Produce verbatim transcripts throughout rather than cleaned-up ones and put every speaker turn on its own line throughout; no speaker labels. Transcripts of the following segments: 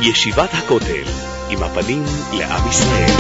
ישיבת הכותל, עם הפנים לעם ישראל.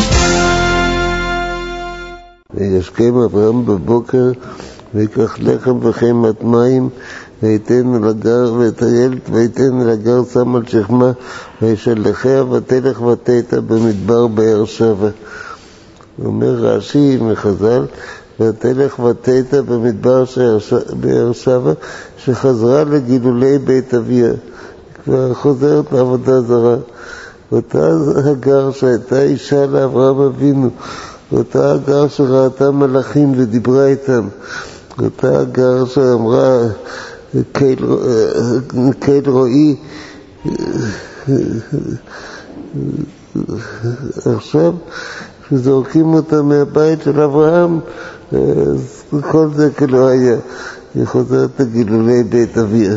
וישכם אברהם בבוקר, ויקח לחם וחמת מים, ויתן לגר ואת הילד, ויתן לגר שם על שכמה, וישלחיה ותלך ותיתה במדבר באר שבע. אומר רש"י מחז"ל, ותלך ותיתה במדבר באר שבע, שחזרה לגילולי בית אביה, כבר חוזרת לעבודה זרה. אותה הגר שהייתה אישה לאברהם אבינו, אותה הגר שראתה מלאכים ודיברה איתם, אותה הגר שאמרה קהל רואי, עכשיו כשזורקים אותה מהבית של אברהם, אז כל זה כלא היה, היא חוזרת לגילולי בית אביה.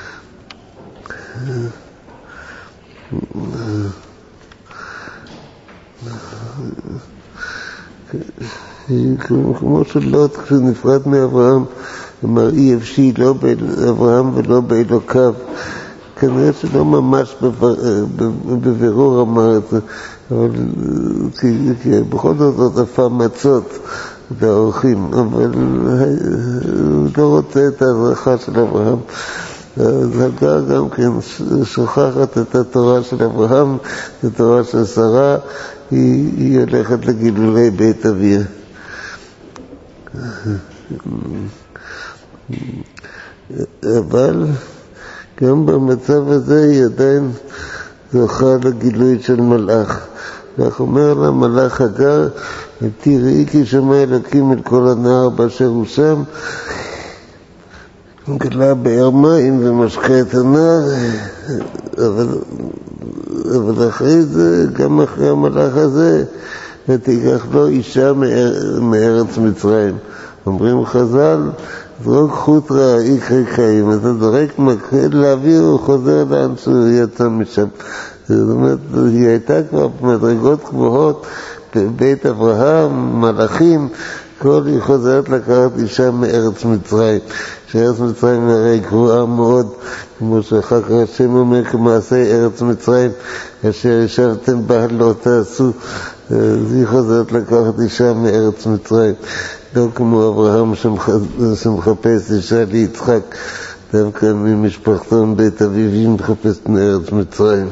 כמו שלוט כשנפרד מאברהם אמר אי אפשי לא באברהם ולא באלוקיו, כנראה שלא ממש בבירור אמר את זה, אבל כי, כי בכל זאת זאת אפה מצות והאורחים, אבל הוא לא רוצה את ההזרחה של אברהם. אז הגר גם כן שוכחת את התורה של אברהם, את התורה של שרה, היא, היא הולכת לגילולי בית אביה. אבל גם במצב הזה היא עדיין זוכה לגילוי של מלאך. כך אומר לה מלאך הגר, תראי כי שמע אלוקים אל כל הנהר באשר הוא שם, גלה באר מים ומשקה את הנהר. אבל, אבל אחרי זה, גם אחרי המלאך הזה, ותיקח לו אישה מאר, מארץ מצרים. אומרים חז"ל, זרוק חוטרה יקרי קיים, אתה זורק מקל לאוויר, הוא חוזר לאן שהוא יצא משם. זאת אומרת, היא הייתה כבר במדרגות גבוהות, בבית אברהם, מלאכים, כל היא חוזרת לקחת אישה מארץ מצרים, שארץ מצרים הרי גרועה מאוד, כמו שאחר כך השם אומר כמעשה ארץ מצרים, אשר ישבתם בה לא תעשו. אז היא חוזרת לקחת אישה מארץ מצרים, לא כמו אברהם שמחפש אישה ליצחק, דווקא ממשפחתון בית אביו היא מחפשת מארץ מצרים.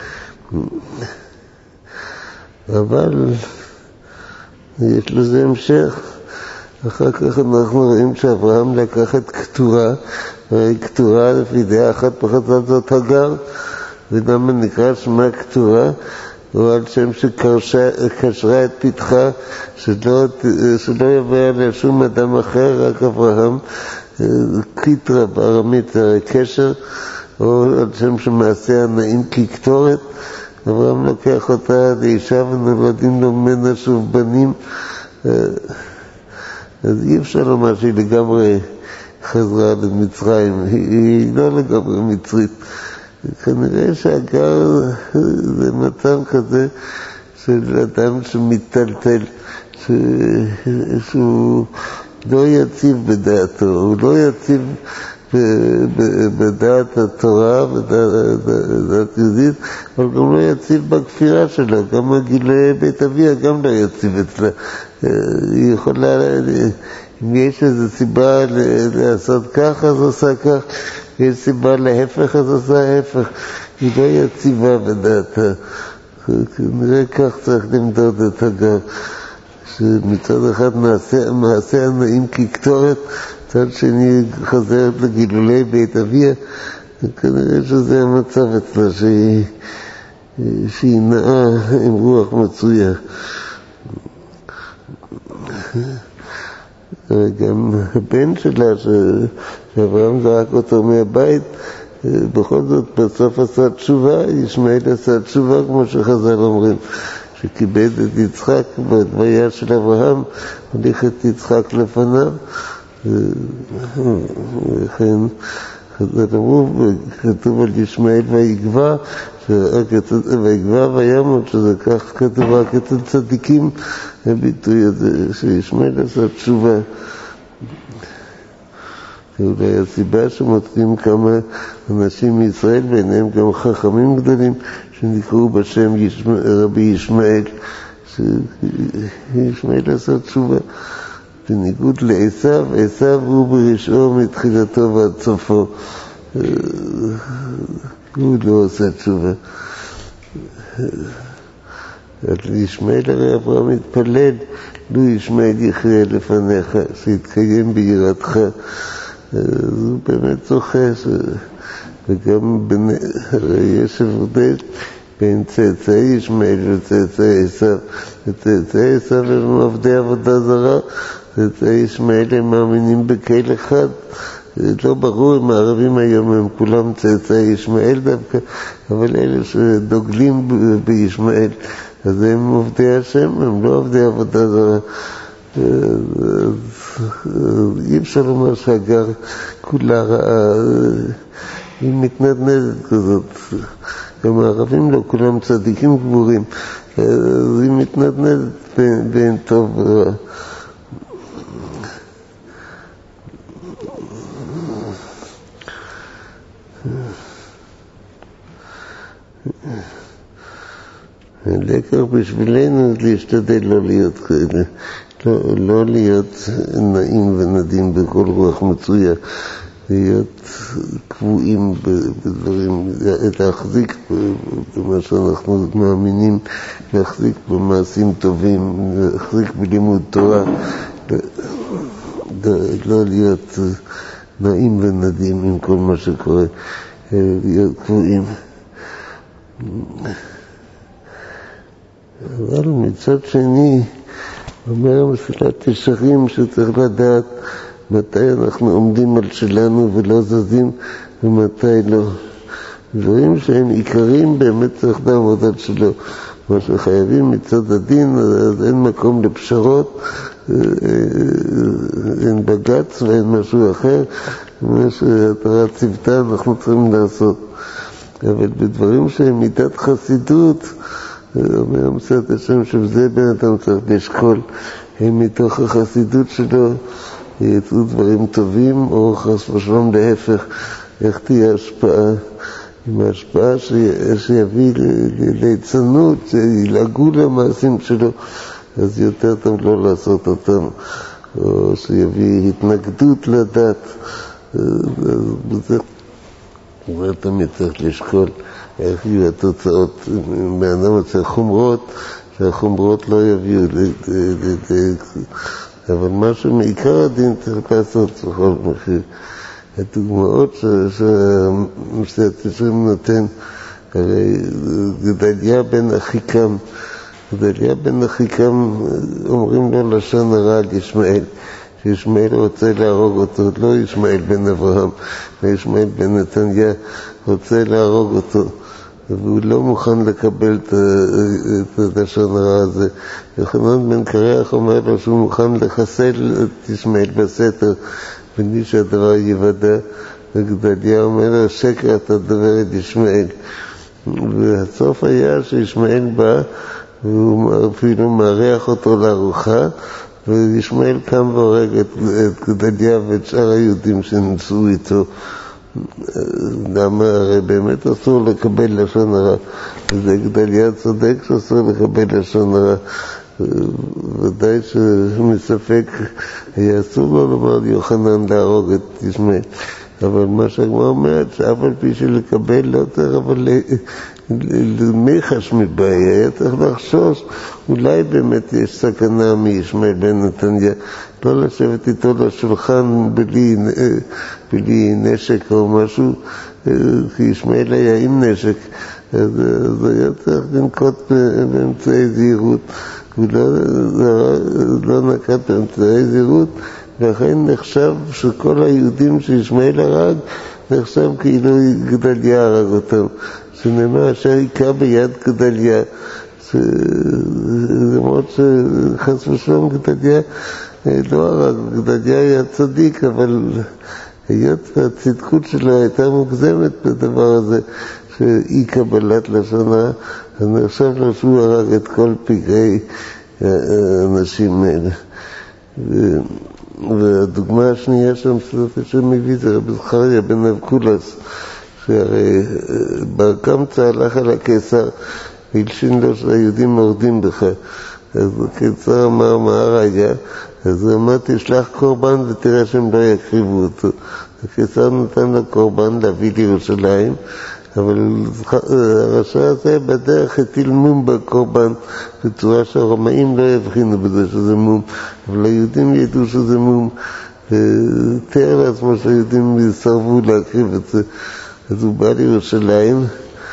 אבל יש לזה המשך. אחר כך אנחנו רואים שאברהם לקח את כתורה, הרי כתורה לפי דעה אחת בחז"ל זאת הגר, ולמה נקרא שמה כתורה? או על שם שקשרה את פתחה, שלא, שלא יבוא עליה שום אדם אחר, רק אברהם, קיטרה בארמית קשר, או על שם שמעשה הנעים כקטורת. אברהם לוקח אותה לאישה ונולדים לו ממנה שוב בנים. אז אי אפשר לומר שהיא לגמרי חזרה למצרים, היא, היא לא לגמרי מצרית. כנראה שהגר זה מצב כזה של אדם שמטלטל, ש... שהוא לא יציב בדעתו, הוא לא יציב בדעת התורה, בדעת יהודית, אבל גם לא יציב בכפירה שלה, גם הגילוי בית אביה גם לא יציב אצלה. היא יכולה, אם יש איזו סיבה לעשות כך, אז עושה כך, יש סיבה להפך, אז עושה ההפך. היא לא יציבה בדעתה. כנראה כך צריך למדוד את הגר, שמצד אחד מעשה, מעשה הנעים כקטורת, מצד שני חזרת לגילולי בית אביה, וכנראה שזה המצב אצלה, שהיא, שהיא נעה עם רוח מצויה. גם הבן שלה, שאברהם זרק אותו מהבית, בכל זאת בסוף עשה תשובה, ישמעאל עשה תשובה, כמו שחז"ל אומרים, שכיבד את יצחק בהלוויה של אברהם, הוליך את יצחק לפניו, וכן חז"ל אמרו, כתוב על ישמעאל ויגבה, ויגבה וימות, שזה כך כתוב רק אצל צדיקים, הביטוי הזה, שישמעאל עשה תשובה. ואולי הסיבה שמוצאים כמה אנשים מישראל, ביניהם גם חכמים גדולים, שנקראו בשם ישמע, רבי ישמעאל, שישמעאל עשה תשובה. בניגוד לעשיו, עשיו הוא ברשעו מתחילתו ועד סופו. הוא לא עושה תשובה. ישמעאל הרי אברהם מתפלל, לו ישמעאל יחיה לפניך, שיתקיים ביראתך. הוא באמת זוכה, ש... וגם בין... הרי יש הבדל בין צאצאי ישמעאל וצאצאי עשיו. וצאצאי עשיו הם עובדי עבודה זרה, צאצאי ישמעאל הם מאמינים בקהל אחד. לא ברור אם הערבים היום הם כולם צאצאי ישמעאל דווקא, אבל אלה שדוגלים בישמעאל, אז הם עובדי השם, הם לא עובדי עבודה זרה. אי אפשר לומר שהגר כולה רעה, היא מתנדנדת כזאת. גם הערבים לא כולם צדיקים גבורים, אז היא מתנדנדת בין, בין טוב ורע. הלקח בשבילנו להשתדל לא להיות כאלה, לא, לא להיות נעים ונדים בכל רוח מצויה, להיות קבועים בדברים, להחזיק במה שאנחנו מאמינים, להחזיק במעשים טובים, להחזיק בלימוד תורה, לא להיות נעים ונדים עם כל מה שקורה, להיות קבועים. אבל מצד שני, אומר מסילת ישרים שצריך לדעת מתי אנחנו עומדים על שלנו ולא זזים ומתי לא. דברים שהם עיקריים באמת צריך לעבוד על שלו. מה שחייבים מצד הדין, אז אין מקום לפשרות, אין בגץ ואין משהו אחר. מה שהתורה צוותה אנחנו צריכים לעשות. אבל בדברים שהם מידת חסידות, אומר מסילת השם שבזה בן אדם צריך לשקול, הם מתוך החסידות שלו יצאו דברים טובים, או חס ושלום להפך, איך תהיה השפעה, עם ההשפעה שיביא ליצנות, שילעגו למעשים שלו, אז יותר טוב לא לעשות אותם, או שיביא התנגדות לדת. בזה הוא תמיד צריך לשקול איך יהיו התוצאות. באדם רוצה חומרות, שהחומרות לא יביאו לידי, אבל משהו מעיקר הדין צריך לעשות בכל מחיר. הדוגמאות שמסילת ישרים נותן, הרי גדליה בן אחיקם, גדליה בן אחיקם אומרים לו לשון הרע על ישמעאל, שישמעאל רוצה להרוג אותו, לא ישמעאל בן אברהם, וישמעאל בן נתניה רוצה להרוג אותו, והוא לא מוכן לקבל את השון הרע הזה. יוחנן בן קרח אומר לו שהוא מוכן לחסל את ישמעאל בסתר, בלי שהדבר יוודא, וגדליה אומר לו, שקר אתה דבר את ישמעאל. והסוף היה שישמעאל בא, והוא אפילו מארח אותו לארוחה, וישמעאל קם והורג את, את גדליה ואת שאר היהודים שנמצאו איתו. למה? הרי באמת אסור לקבל לשון הרע, וזה גדליה צודק שאסור לקבל לשון הרע. ודאי שמספק היה אסור לו לומר ליוחנן להרוג את ישמעאל, אבל מה שהגמרא אומרת שאף על פי שלקבל לא צריך, אבל למיחש מבעיה, היה צריך לחשוש, אולי באמת יש סכנה מישמעאל בן נתניה, לא לשבת איתו לשולחן בלי, בלי נשק או משהו, כי ישמעאל היה עם נשק, אז, אז היה צריך לנקוט באמצעי זהירות, הוא לא, לא, לא נקט באמצעי זהירות, לכן נחשב שכל היהודים שישמעאל הרג, נחשב כאילו גדליה הרג אותם, שנאמר אשר היכה ביד גדליה, למרות שחס ושלום גדליה לא הרג, גדליה היה צדיק, אבל היות והצדקות שלו הייתה מוגזמת בדבר הזה, שאי קבלת לשון הרע, אז נחשב לו שהוא הרג את כל פגעי האנשים האלה. והדוגמה השנייה שם שמביא זה רבי זכריה בן אבקולס, שהרי בר קמצא הלך על הקיסר והלשין לו שהיהודים מורדים בך. אז הקיסר אמר מה הרגע? אז הוא אמר תשלח קורבן ותראה שהם לא יקריבו אותו. הקיסר נתן לו קורבן להביא לירושלים, אבל הרשע הזה בדרך הטיל מום בקורבן בצורה שהרומאים לא הבחינו בזה שזה מום, אבל היהודים ידעו שזה מום, ותאר לעצמו שהיהודים יסרבו להקריב את זה. אז הוא בא לירושלים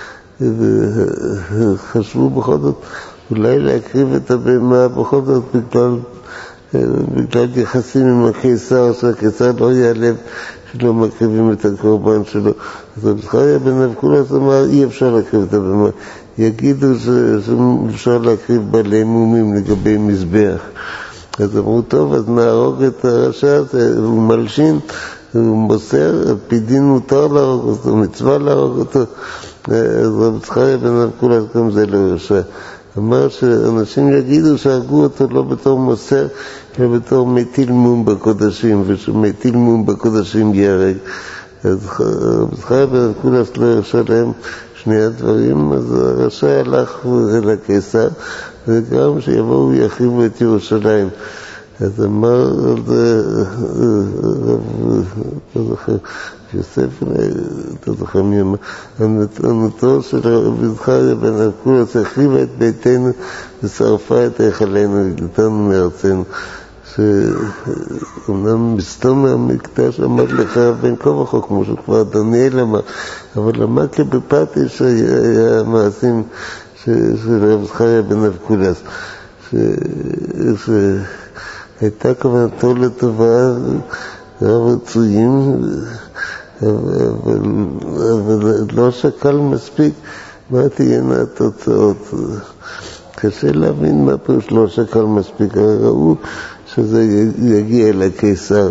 וחשבו בכל זאת אולי להקריב את הבהמה בכל זאת בגלל, בגלל יחסים עם הקיסר, שהקיסר לא יעלב שלא מקריבים את הקורבן שלו. אז רבי זכריה בן אבקולס אמר אי אפשר להקריב את הבהמה, יגידו שאפשר להקריב בעלי מומים לגבי מזבח. אז אמרו טוב, אז נהרוג את הרשע הזה, הוא מלשין, הוא מוסר, על פי דין מותר להרוג אותו, מצווה להרוג אותו. אז רבי זכריה בן אבקולס גם זה לא רשע. אמר שאנשים יגידו שהרגו אותו לא בתור מוסר, אלא בתור מטיל מום בקודשים, ושמטיל מום בקודשים יהרג. אז רבי זכריה בן אבקולס לא הרשה להם שני הדברים, אז הרשע הלך אל הקיסר, וגם שיבואו ויחריבו את ירושלים. אז אמר רב יוסף, אתה זוכר מי אמר, ענותו של רבי זכריה בן אבקולס החריבה את ביתנו ושרפה את היכלנו והגלתנו מארצנו. שאומנם מסתום מהמקדש עמד לך בין כה וכה, כמו שכבר דניאל אמר, אבל למה כבפתי שהיה מעשים של רבי זכריה בן אבקולס, שהייתה כוונתו לטובה רצויים, אבל לא שקל מספיק מה תהיינה התוצאות. קשה להבין מה פירוש לא שקל מספיק, ראו שזה יגיע אל הקיסר,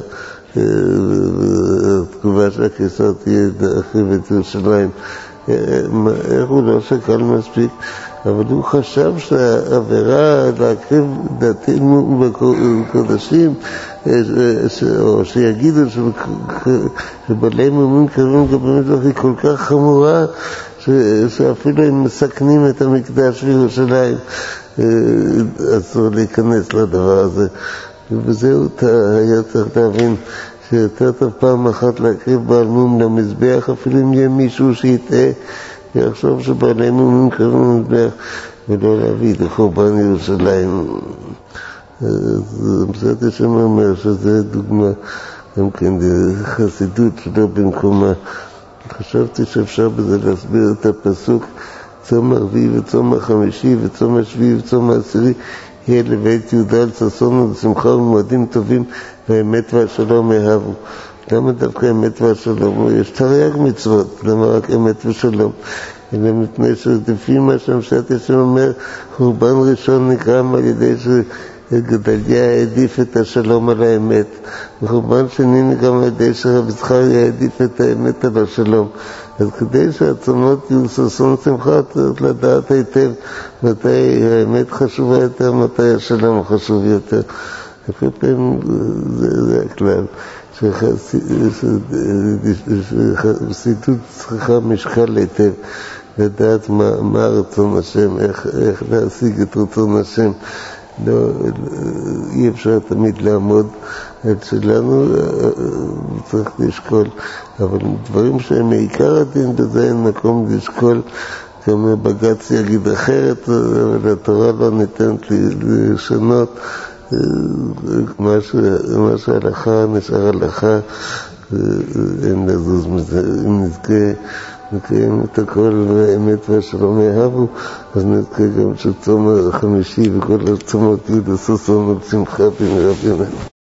התגובה של הקיסר תהיה להחריב את ירושלים. איך הוא לא שקל מספיק? אבל הוא חשב שהעבירה להקריב דתנו בקודשים, או שיגידו שבעלי מומים קרבים לגבי מזבח היא כל כך חמורה, שאפילו הם מסכנים את המקדש בירושלים, אסור להיכנס לדבר הזה. ובזהו היה צריך להבין שיותר טוב פעם אחת להקריב בעל מום למזבח, אפילו אם יהיה מישהו שיטעה ויחשוב שבעלי מומים קרבים למזבח, ולא להביא לחורבן ירושלים. אז מסעת השם אומר שזה דוגמה גם כן חסידות שלא במקומה. חשבתי שאפשר בזה להסביר את הפסוק צום הרביעי וצום החמישי וצום השביעי וצום העשירי יהיה לבית יהודה על ששון ושמחה ומועדים טובים והאמת והשלום יאהבו. למה דווקא האמת והשלום? יש תרי"ג מצוות, למה רק אמת ושלום? אלא מפני שלפי מה שהמשת השם אומר, חורבן ראשון נגרם על ידי שגדליה העדיף את השלום על האמת, וחורבן שני נגרם על ידי שרבי זכריה העדיף את האמת על השלום. אז כדי שהצומות יהיו ששון שמחה, צריך לדעת היטב מתי האמת חשובה יותר, מתי השלום חשוב יותר. לפי פעמים זה, זה הכלל, שחסידות צריכה משקל היטב, לדעת מה, מה רצון השם, איך, איך להשיג את רצון השם. לא, אי אפשר תמיד לעמוד על שלנו, צריך לשקול, אבל דברים שהם מעיקר הדין, בזה אין מקום לשקול. גם בג"ץ יגיד אחרת, אבל התורה לא ניתנת לשנות. מה שההלכה נשאר הלכה, אין לזוז מזה. אם נזכה נקיים את הכל והאמת והשלום יאהבו, אז נזכה גם שצום החמישי וכל הצומות יהיו לששון ושמחה במהרה בימינו.